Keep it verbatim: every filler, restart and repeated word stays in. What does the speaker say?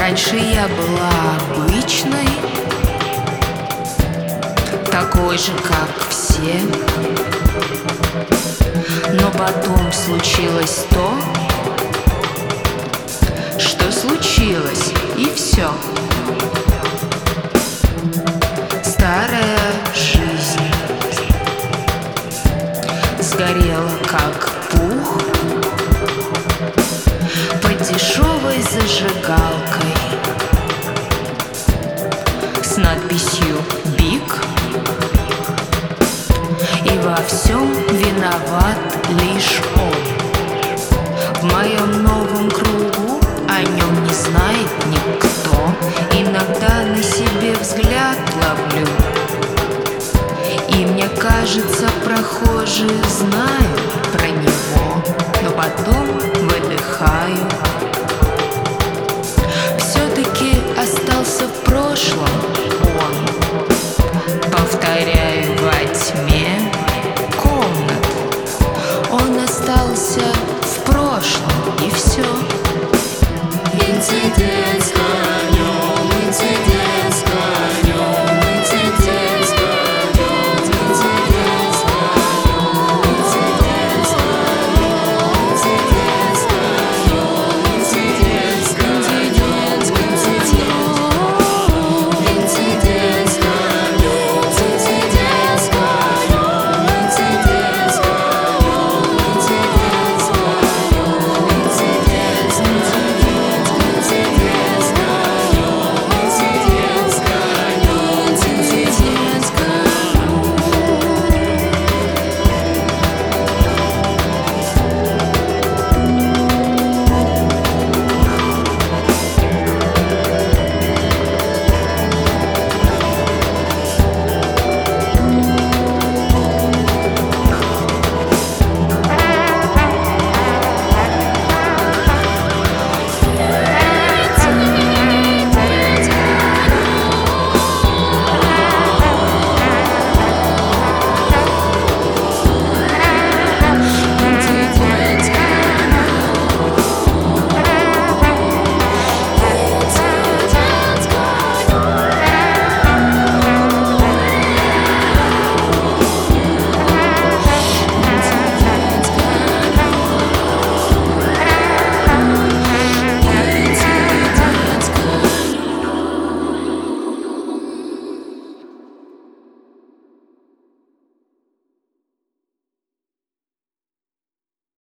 Раньше я была обычной, такой же, как все. Но потом случилось то, что случилось, и все. Старая жизнь сгорела, как пух, под дешевой зажигалкой с надписью «Биг». И во всем виноват лишь он. В моем новом кругу о нем не знает никто. Иногда на себе взгляд ловлю, и мне кажется, прохожие знают про него. Но потом